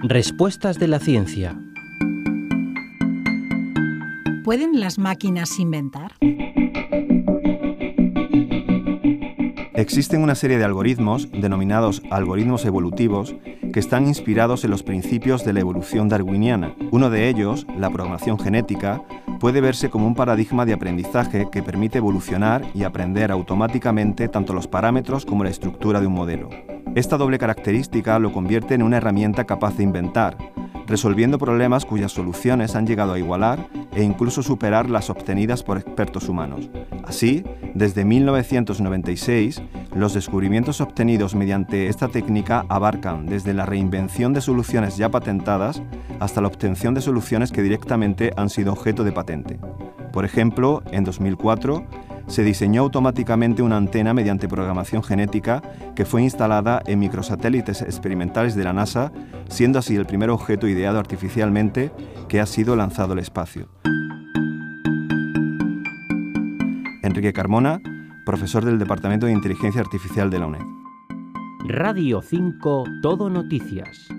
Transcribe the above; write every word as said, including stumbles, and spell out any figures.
Respuestas de la ciencia. ¿Pueden las máquinas inventar? Existen una serie de algoritmos, denominados algoritmos evolutivos, que están inspirados en los principios de la evolución darwiniana. Uno de ellos, la programación genética, puede verse como un paradigma de aprendizaje que permite evolucionar y aprender automáticamente tanto los parámetros como la estructura de un modelo. Esta doble característica lo convierte en una herramienta capaz de inventar, resolviendo problemas cuyas soluciones han llegado a igualar e incluso superar las obtenidas por expertos humanos. Así, desde mil novecientos noventa y seis, los descubrimientos obtenidos mediante esta técnica abarcan desde la reinvención de soluciones ya patentadas hasta la obtención de soluciones que directamente han sido objeto de patente. Por ejemplo, en dos mil cuatro, se diseñó automáticamente una antena mediante programación genética que fue instalada en microsatélites experimentales de la NASA, siendo así el primer objeto ideado artificialmente que ha sido lanzado al espacio. Enrique Carmona, profesor del Departamento de Inteligencia Artificial de la UNED. Radio cinco Todo Noticias.